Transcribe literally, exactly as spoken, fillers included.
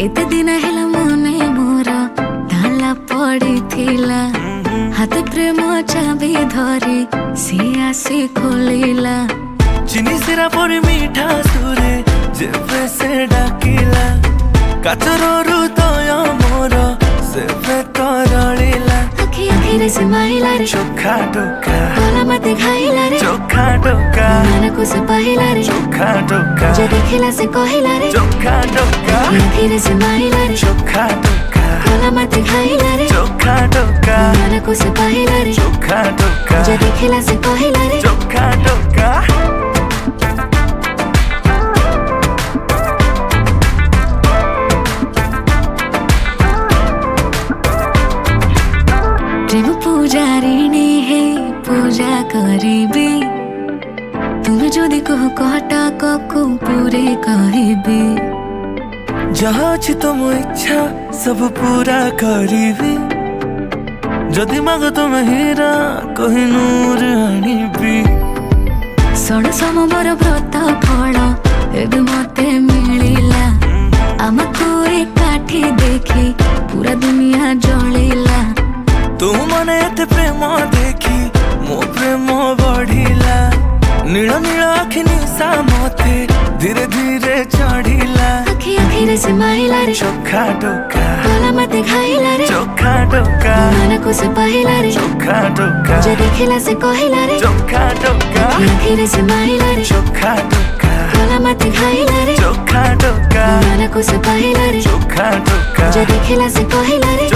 एते दिन हेला मने मोर ताला पड़ी थिला हाथ प्रेम चाबी धरी सी आसी खोलिला चिनी सिरा पर मीठा सुरे जेबे से डाकिला काचर हृदय मोर सेबे तरलिला आखि आखिरे से माइला रे चोखा टोका कोला मते खाइला रे चोखा टोका मन को से पाहिला रे चोखा टोका जे देखिला से कहिला रे चोखा टोका आखिरे से माइला रे चोखा टोका कोला मते खाइला रे चोखा टोका मन को से पाहिला रे चोखा टोका जे देखिला से कहिला रे चोखा टोका प्रेम पूजारिणी है पूजा करीबी तुम जदि कह कहटा को पूरे कहबी जहाँ अछि तुम इच्छा सब पूरा करीबी जदि माग तुम हीरा कोहिनूर आनिबी षण समर व्रत फल एबे मते मिलिला आमको एकाठी देखी पूरा दुनिया जलिला तू मने एते प्रेम देखी मो प्रेम बढ़िला नील नील आखि निशा मते धीरे धीरे चढ़िला आखि आखिरे से माइला रे चोखा टोका कोला मते खाइला रे चोखा टोका मन को से पाहिला रे चोखा टोका जे देखिला से कहिला रे चोखा टोका आखिरे से माइला रे चोखा टोका कोला मते खाइला रे चोखा टोका मन को से पाहिला रे चोखा टोका जे देखिला से कहिला रे